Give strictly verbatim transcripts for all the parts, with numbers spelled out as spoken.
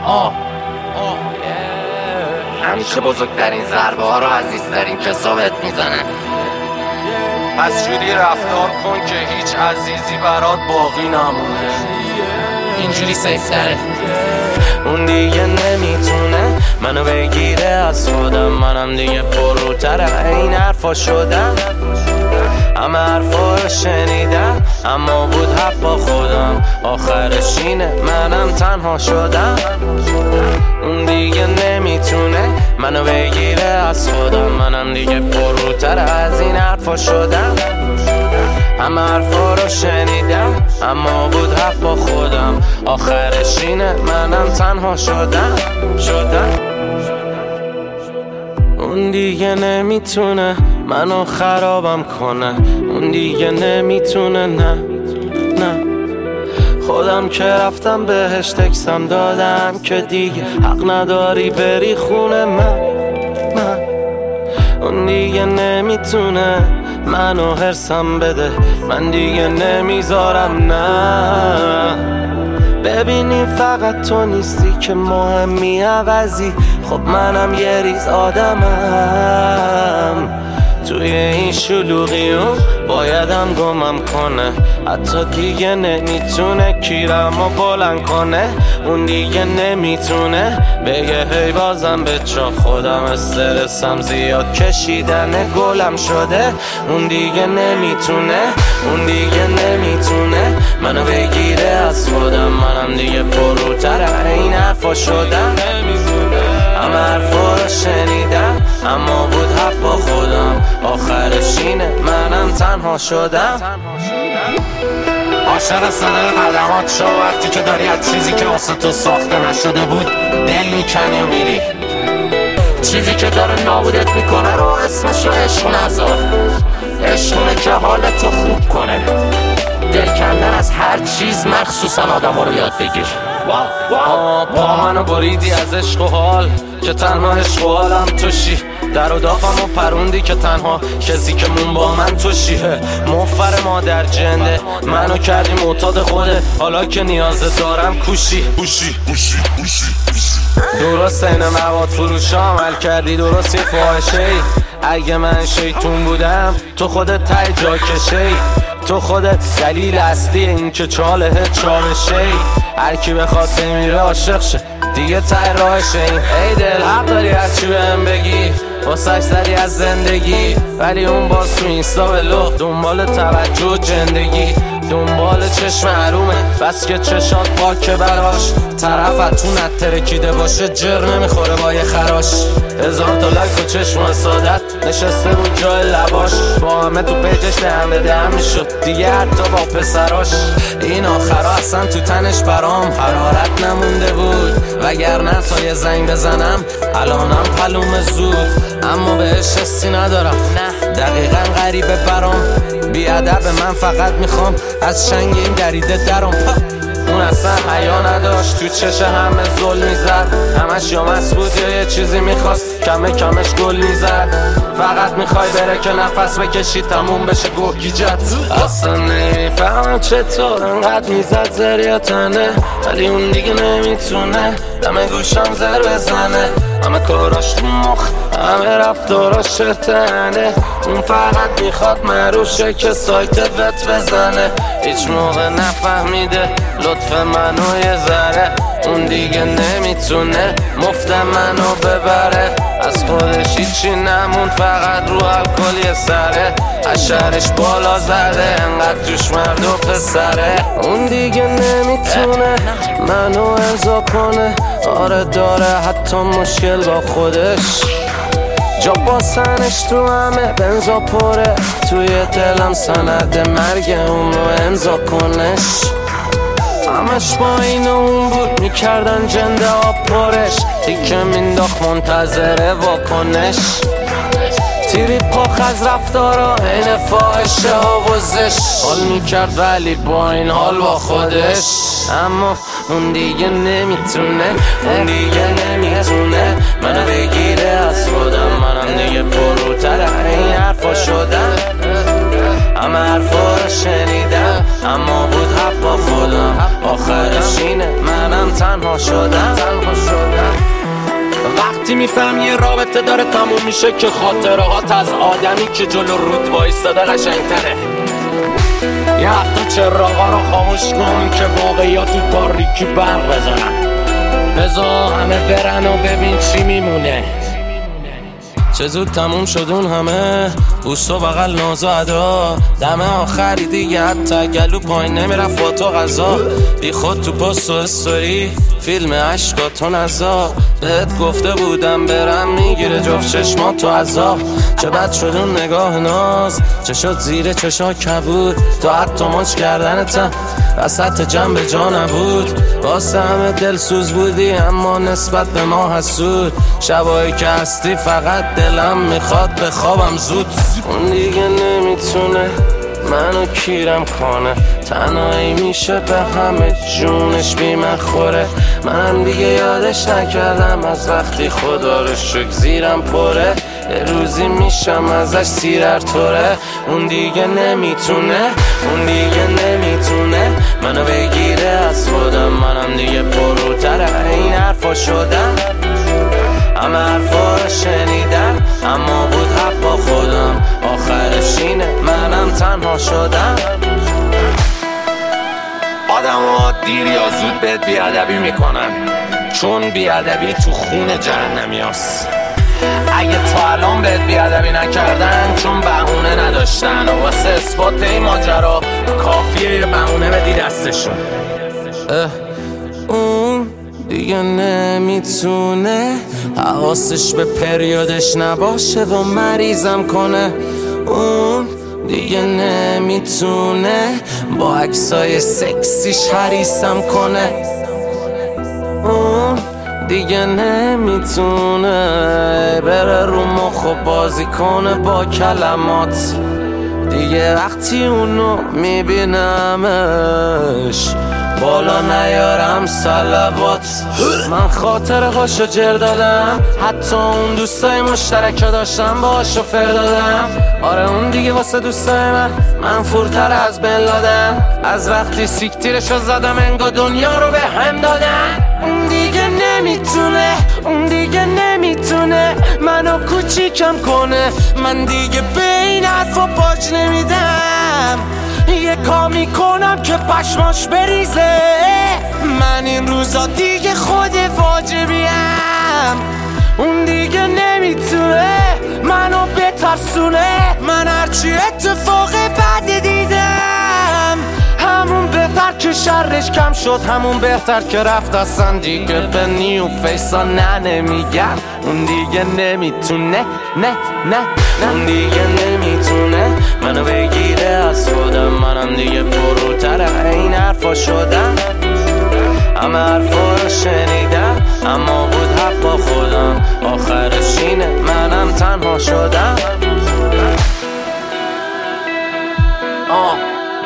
آه همیشه بزرگترین ضربه ها رو عزیزترین کسا بهت میزنه. پس جوری رفتار کن که هیچ عزیزی برات باقی نمونه. اینجوری سیفتره. اون دیگه نمیتونه منو بگیره از خودم، منم دیگه پروتره این حرفا شدم. همه حرفا رو شنیدم اما بود حق با خودم، آخرش اینه منم تنها شدم. اون دیگه نمیتونه منو بگیره از خودم، منم دیگه پروتر از این حرفا شدم. همه حرفا رو شنیدم اما بود حق با خودم، آخرش اینه منم تنها شدم شدم. اون دیگه نمیتونه منو خرابم کنه، اون دیگه نمیتونه نه نه. خودم که رفتم بهش تکسم دادم که دیگه حق نداری بری خونه من من. اون دیگه نمیتونه منو هرسم بده، من دیگه نمیذارم نه. ببینیم فقط تو نیستی که مهمی عوضی، خب منم یه ریز آدمم. توی این شلوغیون بایدم گمم کنه، حتی دیگه نمیتونه کیرمو بلند کنه. اون دیگه نمیتونه بگه هی بازم به چا، خودم استرسم زیاد کشیدن گلم شده. اون دیگه نمیتونه اون دیگه نمیتونه منو بگیره از خودم، منم دیگه پروتر این حرفا شدم. همه حرفا رو شنیدم اما بود حق با خودم، آخرش اینه منم تنها شدم. عاشق صدای قدمات شو وقتی که داری از چیزی که واسه تو ساخته نشده بود دل میکنی و میری. چیزی که داره نابودت میکنه رو اسمشو عشق نذار. عشقونه که حالتو خوب کنه. دل کندن از هر چیز مخصوصا آدم ها رو یاد بگیر. پا منو بریدی از عشق و حال که تنها عشق و حالم توشی. در و دافم و پروندی که تنها کسی که مون با من توشیه. مفر مادر جنده منو کردی معتاد خوده، حالا که نیازه دارم کوشی کوشی کوشی کوشی. درست این مواد فروش عمل کردی، درست یه فاحشه ای. اگه من شیطون بودم تو خودت تای جا کشی، تو خودت دلیل اصلی این که چاله چالشه ای. هر کی بخواد بمیره عاشق شه دیگه ته راهشه این. ای دل حق داری از چی بهم بگی، واسه سری از زندگی، ولی اون باز تو اینستا به لخت دنبال توجه و جندگی، دنبال چشم حرومه بس که چشات پاکه براش. طرفتون نترکیده باشه جر نمیخوره با یه خراش. هزار تا لک و چشم سادت نشسته بود جای لباش، با همه تو پیجش دهم به دهم میشد دیگه حتی با پسراش. این آخرا اصلا تو تنش برام حرارت نمونده بود، وگرنه تا یه زنگ بزنم الانم پلوم زود. اما بهش حسی ندارم نه دقیقا غریبه برام. بیادب من فقط میخوام از شنگ این دریده درام. اون اصلا حیا نداشت تو چش همه ظلم میزد، همش یا مست بود یا یه چیزی میخواست کمه کمش گل میزد. فقط میخوای بره که نفس بکشی تموم بشه گوگیجت. اصلا نمیفهمم چطور انقدر میزد زریاتنه، ولی اون دیگه نمیتونه دم گوشم زر بزنه. همه کاراش تو مخ همه رفتاراش شرطنه، اون فقط میخواد مروشه که سایتت بت بزنه. هیچ موقع نفهمیده لطف منو یه ذره، اون دیگه نمیتونه مفت منو ببره. از خودش هیچی نموند فقط رو الکل یه سره، اشرش بالا زده انقدر توش مرد و پسره. اون دیگه نمیتونه منو ارضا کنه، آره داره حتی مشکل با خودش. جا باسنش تو همه بنزا پره، توی دلم سند مرگ اون رو امضا کنش. همش با این و اون بود میکردن جنده آب پرش، دیگه مینداخت منتظره واکنش. تیری پاخ از رفتارا این فاحشه آوازش، حال میکرد ولی با این حال با خودش. اما اون دیگه نمیتونه اون دیگه نمیتونه منو بگیره از خودم، منم دیگه پروتر این حرفا شدم. همه حرفا رو شنیدم اما بود حق با خودم، آخرش اینه منم تنها تنها شدم تنها شدم وقتی میفهم یه رابطه داره تموم میشه که خاطرهات از آدمی که جلو رود وایستاده قشنگتره. یه وقتی چراغا رو خاموش کن که واقعیات تو تاریکی برق بزنن، بذار همه برن و ببین چی میمونه. چه زود تموم شد اون همه بوست و بغل ناز و ادا، دمه آخری دیگه حتی گلو پایین نمیرفت با تو غذا. بی خود تو پست و استوری فیلم عشقاتو نزا، بهت گفته بودم برم میگیره جفت چشما تو عذاب. چه بد شد اون نگاه ناز، چه شد زیر چشا کبود، تو حتی ماچ کردنتم وسط جنب جا نبود. واسه همه دل سوز بودی اما نسبت به ما حسود، شبایی که هستی فقط دلم میخواد بخوابم زود. اون دیگه نمیتونه منو کیرم کنه، تنهایی میشه به همه جونش بی من خوره. منم دیگه یادش نکردم از وقتی خدا رو شکر زیرم پره، یه روزی میشم ازش سیرر طوره. اون دیگه نمیتونه اون دیگه نمیتونه منو بگیره از خودم، منم دیگه پروتره این حرفا شدم. همه حرفا رو شنیدم اما بود حق با خودم، آخرش اینه منم تنها شدم. آدم ها دیر یا زود بهت بیادبی میکنن، چون بیادبی تو خون جهنمی هست. اگه تا الان بهت بیادبی نکردن چون بهونه نداشتن، و واسه اثبات این ماجرا کافیه یه بهونه بدی دستشون. اون دیگه نمیتونه حواسش به پریودش نباشه و مریضم کنه. اون دیگه نمیتونه با عکسای سکسیش حریصم کنه. اون دیگه نمیتونه بره رو مخ و بازی کنه با کلمات. دیگه وقتی اونو میبینمش بالا نیارم صلوات. من خاطره هاشو جر دادم، حتی اون دوستای مشترک داشتم باشو فر دادم. آره اون دیگه واسه دوستای من من فورتر از بن لادن، از وقتی سیکتیرشو زدم انگا دنیا رو به هم دادن. اون دیگه نمیتونه اون دیگه نمیتونه منو کوچیکم کنه، من دیگه به این حرفا پاچ نمیدم. یه کامی کنم که پشماش بریزه، من این روزا دیگه خود واجبیم. اون دیگه نمیتونه منو بترسونه، من هرچی اتفاق بد دیدم همون بهتر که شرش کم شد، همون بهتر که رفت اصلا دیگه به نیو فیسا نه نمیگم. اون دیگه نمیتونه نه نه اون دیگه نمیتونه منو بگیره از خودم، منم دیگه پروتره این حرفا شدم. همه حرفا رو شنیدم اما بود حق با خودم، آخرش اینه منم تنها شدم. آه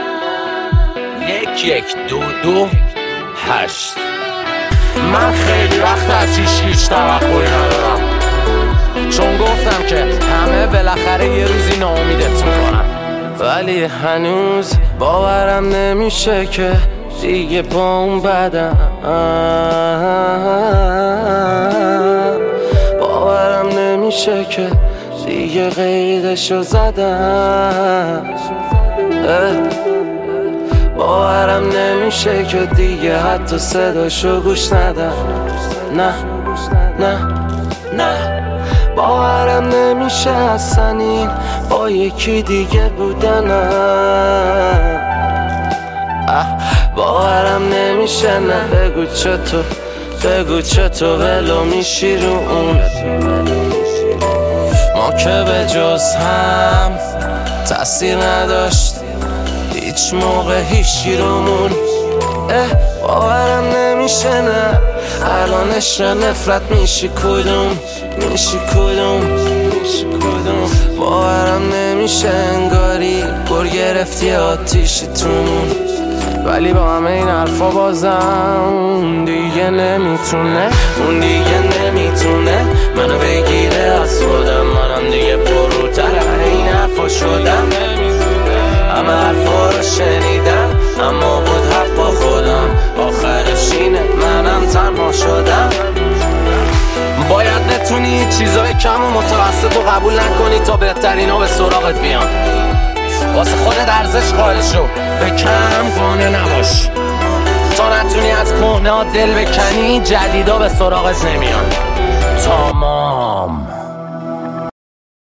یک یک دو دو هشت. من خیلی وقت از هیچ هیچ توقعی ندارم، چون گفتم که همه بالاخره یه روزی ناامیدت میکنن، ولی هنوز باورم نمیشه که دیگه با اون بدم. باورم نمیشه که دیگه قیدشو زدم. باورم نمیشه که دیگه حتی صداشو گوش ندم. نه نه نه باورم نمیشه اصلا این با یکی دیگه بودنم. باورم نمیشه نه بگو چطور بگو چطور ولو میشی رو اون. ما که به جز هم تأثیر نداشت هیچ موقع هیچی رومون. باورم نمیشه نه الانش را نفرت میشی کدوم میشی کدوم میشی کدوم. باورم نمیشه انگاری گر گرفتی آتیشی تون، ولی با همه این حرفا بازم دیگه نمیتونه اون دیگه نمیتونه منو بگیره از خودم، منم دیگه پروتره این حرفا شدم. همه حرفا رو شنیدم اما بود حق با خودم، آخرش اینه منم تنها چیزای کم و متوسط رو قبول نکنی تا بهترین ها به سراغت بیان. واسه خودت ارزش قائل شو، به کم قانع نباش تا نتونی از کهنه ها دل بکنی، جدیدا به سراغت نمیان. تمام.